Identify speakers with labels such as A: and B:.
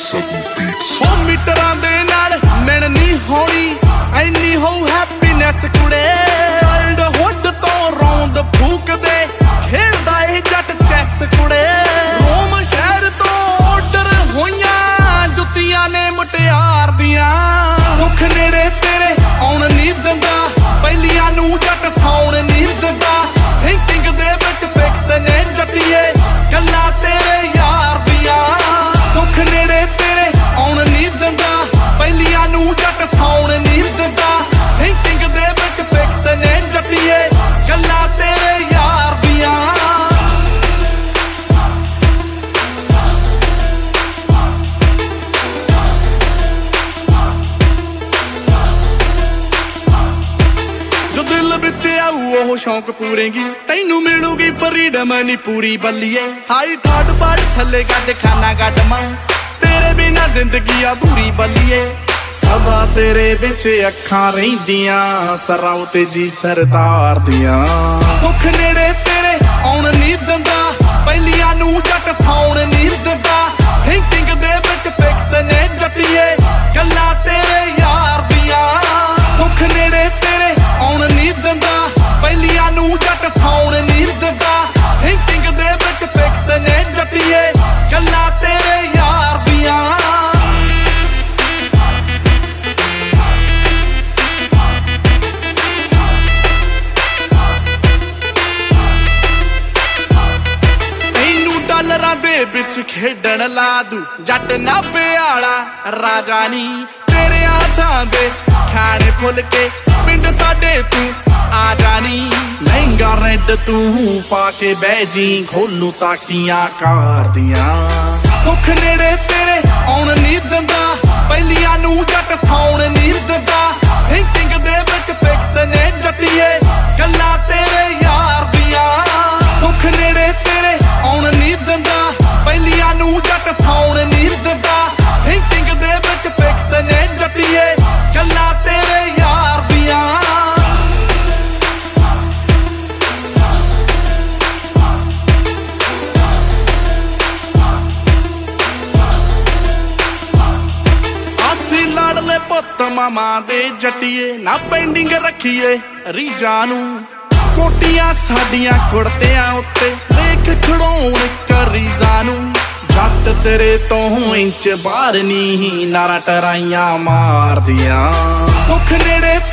A: ਉਹ ਮੀਟਰਾਂ ਦੇ ਨਾਲ ਮਿਲਣੀ ਹੋਣੀ ਐਨੀ ਹੋਊ ਹੈਪੀਨੈਸ ਕੁੜੇ ਚਾਈਲਡਹੁੱਡ ਤੋਂ ਰੌਂਦ ਫੂਕਦੇ ਖੇਡਦਾ ਇਹ ਜੱਟ ਚੈਸ ਕੁੜੇ ਰੋਮ ਸ਼ਹਿਰ ਤੋਂ ਆਰਡਰ ਹੋਈਆਂ ਜੁੱਤੀਆਂ ਨੇ ਮੁਟਿਆਰ ਦੀਆਂ ਦੁੱਖ ਨੇੜੇ ਤੇਰੇ ਆਉਣ ਨਹੀਂ ਦਿੰਦਾ ਪਹਿਲੀਆਂ ਨੂੰ ਜੱਟ ਸੌਣ ਨਹੀਂ ਦਿੰਦਾ ਥਿੰਕਿੰਗ ਦੇ ਵਿੱਚ ਫਿਕਸ ਨੇ ਜੱਟੀਏ ਗੱਲਾਂ ਤੇਰੇ ਯਾਰ ਦੀਆਂ ਦੁੱਖ ਨੇੜੇ ਤੇਰੇ ਆਉਣ ਨਹੀਂ ਦਿੰਦਾ ਪਹਿਲੀਆਂ ਨੂੰ ਜੱਟ ਸੌਣ ਨਹੀਂ ਦਿੰਦਾ ਥਿੰਕਿੰਗ ਦੇ ਵਿੱਚ ਫਿਕਸ ਨੇ ਜੱਟੀਏ ਗੱਲਾਂ ਤੇਰੇ ਯਾਰ ਦੀਆਂ ਜੋ ਦਿਲ ਵਿੱਚ ਆਊ ਉਹ ਸ਼ੌਂਕ ਪੂਰੇਗੀ ਤੈਨੂੰ ਮਿਲੂਗੀ ਫਰੀਡਮ ਨੀ ਪੂਰੀ ਬੱਲੀਏ ਹਾਈ ਠਾਡ ਬਾੜ ਥੱਲੇ ਗੱਡ ਖਾਨਾ ਗੱਡ ਮਾਂ ਤੇਰੇ ਬਿਨਾ ਜ਼ਿੰਦਗੀ ਅਧੂਰੀ ਬੱਲੀਏ ਸਦਾ ਤੇਰੇ ਵਿੱਚ ਅੱਖਾਂ ਰਹਿੰਦੀਆਂ ਸਰਾਉ ਤੇ ਜੀ ਸਰਦਾਰ ਦੀਆਂ ਦੁੱਖ ਨੇੜੇ ਤੇਰੇ ਆਉਣ ਨਹੀਂ ਦਿੰਦਾ ਪਹਿਲੀਆਂ ਨੂੰ ਜੱਟ ਸੌਣ ਨਹੀਂ ਦਿੰਦਾ ਥਿੰਕਿੰਗ ਦੇ ਵਿੱਚ ਫਿਕਸ ਨੇ ਜੱਟੀਏ ਗੱਲਾਂ ਤੇਰੇ ਯਾਰ ਦੀਆਂ ਦੁੱਖ ਨੇੜੇ ਤੇਰੇ ਆਉਣ ਨਹੀਂ ਦਿੰਦਾ ਪਹਿਲੀਆਂ ਨੂੰ ਜੱਟ ਸੌਣ ਨਹੀਂ ਦਿੰਦਾ ਥਿੰਕਿੰਗ ਦੇ ਵਿੱਚ ਫਿਕਸ ਨੇ ਜੱਟੀਏ ਗੱਲਾਂ ਤੇਰੇ ਯਾਰ ਦੀਆਂ ਡਾਲਰਾਂ ਦੇ ਵਿੱਚ ਖੇਡਣ ਲਾ ਦੂ ਜੱਟ ਨਾਭੇ ਵਾਲਾ ਰਾਜਾ ਨੀ ਤੇਰੇ ਹੱਥਾਂ ਦੇ ਖਾਣੇ ਫੁੱਲ ਕੇ ਪਿੰਡ ਸਾਡੇ ਤੂੰ ਆ ਜਾਣੀ ਲਹਿੰਗਾ ਰੈੱਡ ਤੂੰ ਪਾ ਕੇ ਬਹਿ ਜੀ ਖੋਲੂ ਤਾਕੀਆਂ ਕਾਰ ਦੀਆਂ ਦੁੱਖ ਨੇੜੇ ਤੇਰੇ ਆਉਣ ਨਹੀਂ ਦਿੰਦਾ ਪਹਿਲੀਆਂ ਨੂੰ ਜੱਟ ਸੌਣ ਨਹੀਂ ਦਿੰਦਾ ਥਿੰਕਿੰਗ ਦੇ ਵਿੱਚ ਫਿਕਸ ਨੇ ਜੱਟੀਏ ਗੱਲਾਂ ਤੇਰੇ ਯਾਰ ਦੀਆਂ ਦੁੱਖ ਨੇੜੇ ਤੇਰੇ ਆਉਣ ਨਹੀਂ ਦਿੰਦਾ ਪਹਿਲੀਆਂ ਨੂੰ ਜੱਟ ਸੌਣ ਨਹੀਂ ਦਿੰਦਾ ਥਿੰਕਿੰਗ ਦੇ ਵਿੱਚ ਫਿਕਸ ਨੇ ਜੱਟੀਏ ਗੱਲਾਂ ਤੇਰੇ ਯਾਰ ਦੀਆਂ ਅਸੀਂ ਲਾਡਲੇ ਪੁੱਤ ਮਾਮਾ ਦੇ ਜੱਟੀਏ ਨਾ ਪੈਂਡਿੰਗ ਰੱਖੀਏ ਰੀਜਾਂ ਨੂੰ ਕੋਟੀਆਂ ਸਾਡੀਆਂ ਕੁੜਤਿਆਂ ਉੱਤੇ ਦੇਖ ਖੜਾਉਣ ਕਰੀਦਾ ਨੂੰ ਜੱਟ ਤੇਰੇ ਤੋਂ ਇੰਚ ਬਾਹਰ ਨੀ ਨਾਰਾ ਟਰਾਈਆਂ ਮਾਰਦੀਆਂ ਦੁੱਖ ਨੇੜੇ